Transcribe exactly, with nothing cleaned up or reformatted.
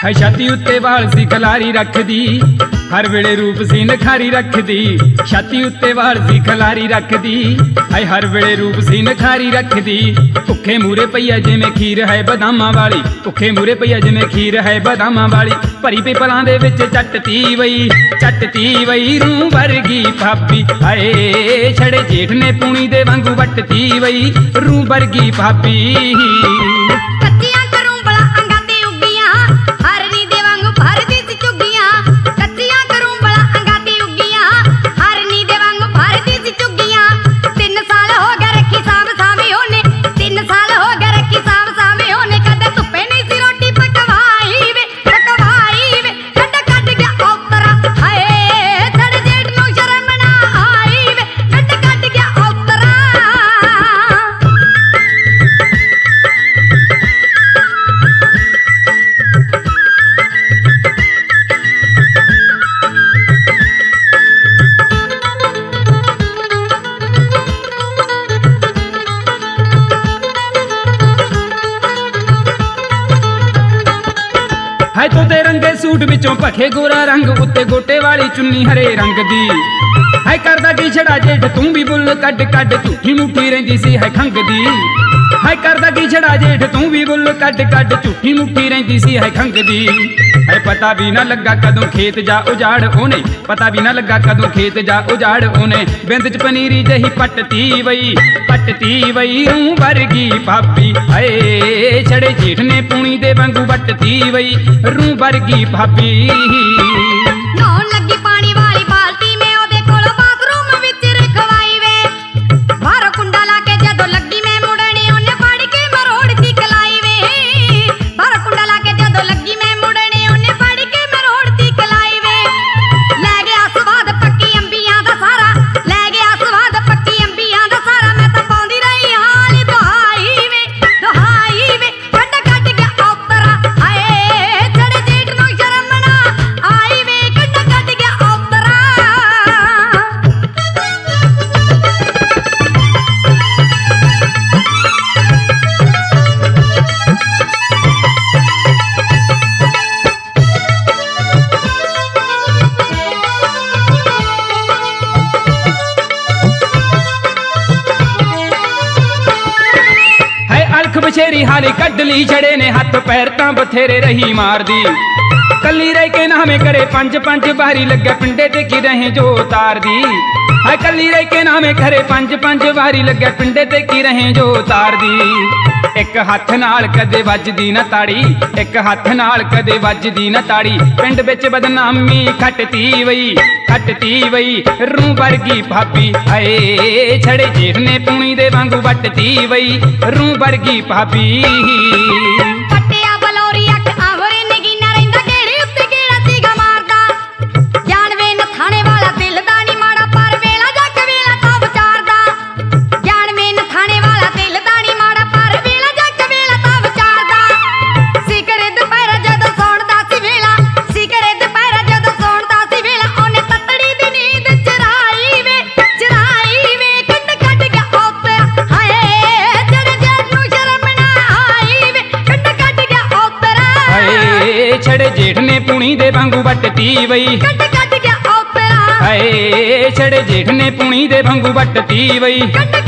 है छाती उत्ते वाल सी खलारी रखदी, हर वेले रूप सी नखारी रखदी। छाती उत्ते वाल सी खलारी रखदी, है हर वेले रूप सी नखारी रखदी। भुखे मूरे पईया जिवें खीर है बदामां वाली, भुखे मूरे पईया जिवें खीर है बदामां वाली। भरी पिपलां दे विच चटती वई, चटती वई रूं वर्गी भाभी। हाए छड़े जेठ ने पूनी दे वांगू वटती वई रूं वर्गी भाभी। है तोते रंगे सूट विचों भखे गोरा रंग, उत्ते गोटे वाली चुन्नी हरे रंग दी। है करदा की छड़ा जेठ तू भी बुल कड कड, झूठी मुठी रहिंदी सी है खंग दी। है करदा की छड़ा जेठ तू भी बुल कड कड, झूठी मुठी रहिंदी सी है खंग दी। है पता भी ना लगा कदों खेत जा उजाड़ ओने, पता भी ना लगा कदों खेत जा उजाड़ ओने। बिंद च पनीरी जही पटती वई, पटती वई रूं वर्गी भाभी। हाए छड़े जेठ ने पूनी दे वांगू वटती वई रूं वर्गी भाभी। नौन लगी पानी वाली बाल्टी में ओदे कोल बाथरूम विच रखवाई वे। बाहर कुंडा ला के जदों लगी मैं मुड़नी ओने फड़ के मरोड़ दी कलाई वे। बाहर कुंडा ला के जदों लगी मैं मुड़नी ओने फड़ के मरोड़ दी कलाई वे। ले गया स्वाद पक्की अंबियां दा सारा, ले गया स्वाद पक्की अंबियां दा सारा। मैं तां पाउंदी रही हाल दुहाई वे, दुहाई वे कट कट गया औतरा। हाए छड़े जेठ नूं शर्म ना आई वे, कट कट गया औतरा। है अलख बछेरी हाली कड ली छड़े ने हथ पैर तां बथेरे रही मारदी। कली रह के नामे करे पंज पंज बारी लगे पिंडे ते की रहे जो तार दी। है कली रह के नामे करे पंज पंज बारी लगे पिंडे ते की रहे जो तार दी। एक हथ नाल कदे वजदी ना ताड़ी, एक हथ नाल कदे वजदी ना ताड़ी। पिंड विच बदनामी खटती वई, खटती वई रूं वर्गी भाभी। हाए छड़े जेठ ने पूनी दे वांगू वटती वई रूं वर्गी भाभी। पट्टिया बलौरी अख आवरे नगीना रहिंदा, घेरे उत्ते घेरा सीगा मारदा। जान वे नथाने वाला दिल दा नी माड़ा, पर वेला जग वेला तां विचारदा। जान वे नथाने वाला दिल दा नी माड़ा, पर वेला जग वेला तां विचारदा। सिकरे दुपहर जदों सौंदा सी वेला, सिकरे दुपहर जदों सौंदा सी वेला। ओने ततड़ी दी नींद चराई वे, चराई वे कट कट गया औतरा। हाए छड़े जेठ नूं शर्म ना आई वे, कट कट गया औतरा। हाए छड़े जेठ ने पूनी दे वांगू वटती वई, कट कट गया औतरा। हाए छड़े जेठ ने पूनी दे वांगू वटती वई। कट